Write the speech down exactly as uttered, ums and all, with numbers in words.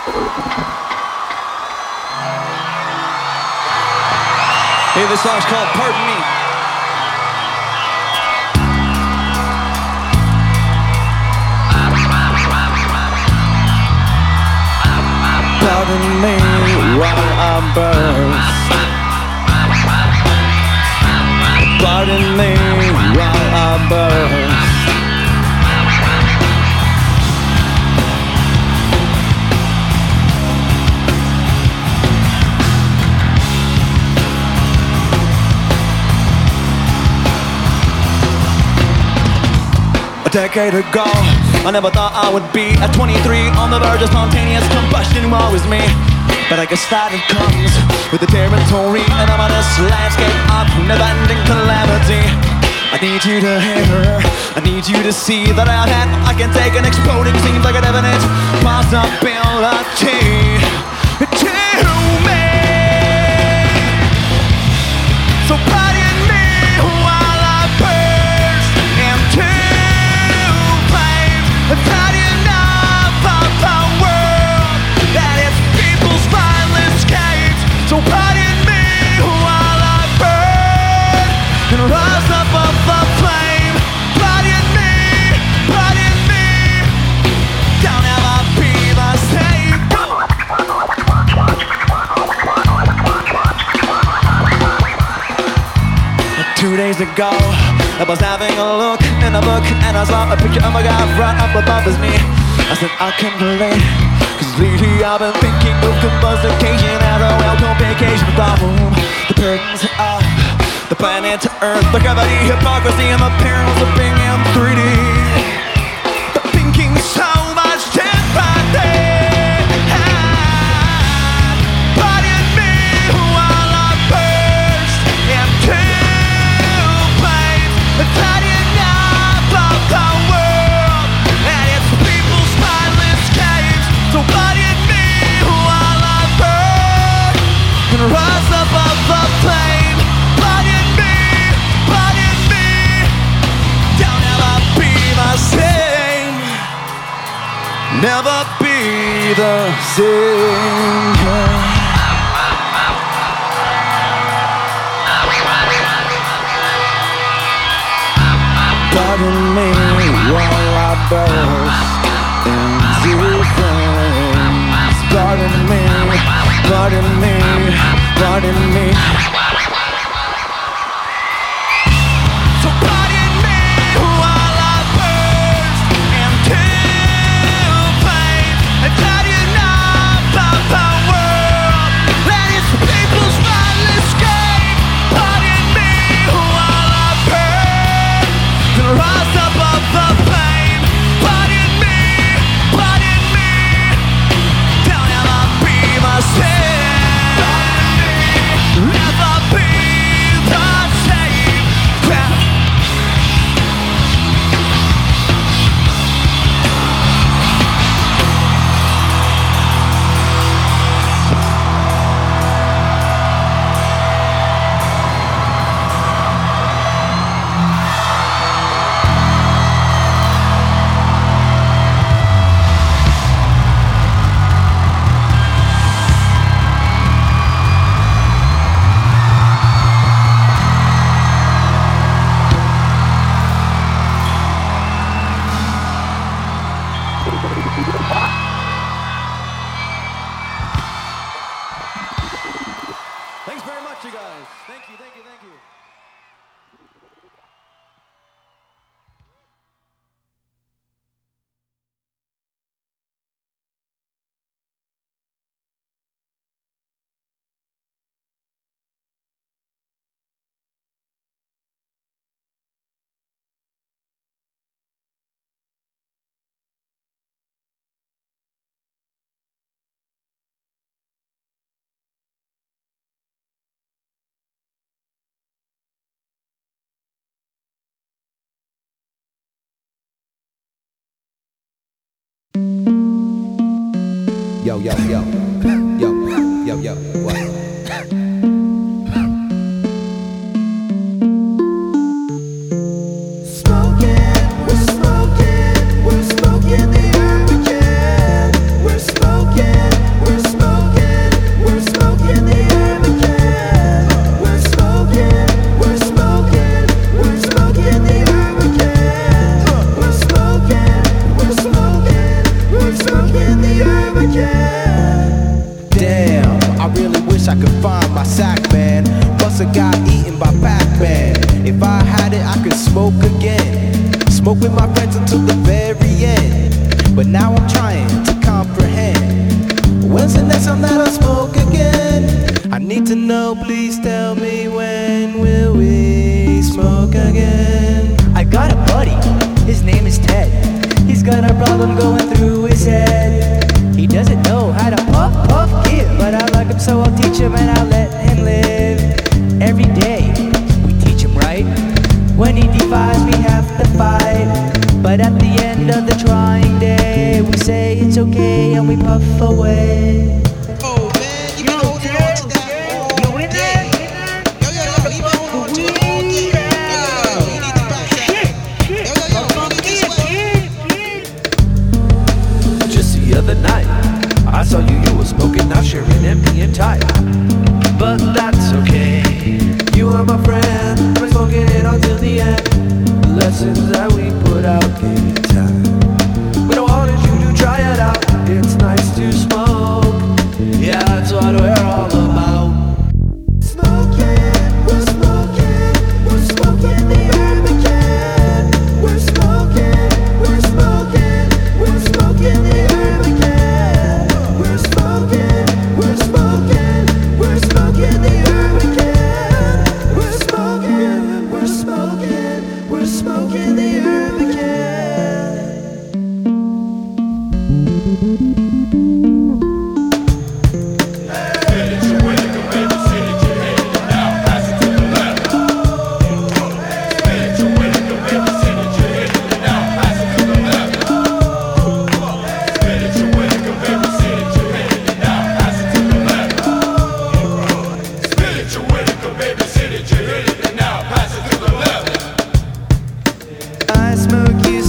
Hey, this song's called Pardon Me. Pardon me while I burst. Pardon me while I burst. A decade ago, I never thought I would be at twenty-three on the verge of spontaneous combustion. Woe is me, but I guess that it comes with the territory and I'm on this landscape of never-ending calamity. I need you to hear, I need you to see that I had I can take an exploding seems like a definite possibility to me. So pardon me while I burst into flames. Proud enough of the world that its people's mindless caves. So pardon me while I burn and rise above the flame. Pardon me, pardon me, don't ever be the same. Two days ago, I was having a look in a book and I saw a picture of a guy right up above as me. I said I can relate, cause lately I've been thinking of combustion as a welcome vacation from home. The burdens of the planet Earth, the gravity, hypocrisy, and the perils of being in three D. But thinking so much differently. Pardon me while I burst into proud enough of the world and its people's mindless caves. So pardon me while I burn and rise above the flame. Pardon me, pardon me, don't ever be the same. Never be the same. Pardon me while I burst into flames. Pardon me, pardon me, pardon me. So pardon me while I burst into flames. And proud enough of the world that its people's mindless escape. Pardon me while I burn and rise above the flame. Pardon me, pardon me, don't ever be the same. Never be the same. Thanks very much, you guys. Thank you, thank you, thank you. Yo, yo, yo, yo, yo, yo, what? Smoking, we're smoking, we're smoking the urban, we're smoking. Smoke with my friends until the very end. But now I'm trying to comprehend. When's the next time that I'll smoke again? I need to know, please tell me, when will we smoke again? I got a buddy, his name is Ted. He's got a problem going through his head. He doesn't know how to puff, puff, give, but I like him, so I'll teach him and I'll let him live. Every day, we teach him right. When he defies, we have to fight. But at the end of the trying day, we say it's okay and we puff away. Oh man, you been holding on to that all day. Yo, yo, yo, you been holding on to it all day. Yo, yo, yo, you need to bounce that. Yo, yo, yo, bring it this way. Just the other night, I saw you, you were smoking, not sharing, empty and tight. But that's okay, you are my friend, we're smoking it until the end. The lessons that we put out in time. We don't wanted you to try it out, it's nice to smoke. Yeah, that's what we're all about. Smoking, we're smoking, we're smoking the herb again. We're smoking, we're smoking, we're smoking the herb again. We're smoking, we're smoking, we're smoking the herb again. We're smoking, we're smoking, we're smoking the herb again. I smoke, you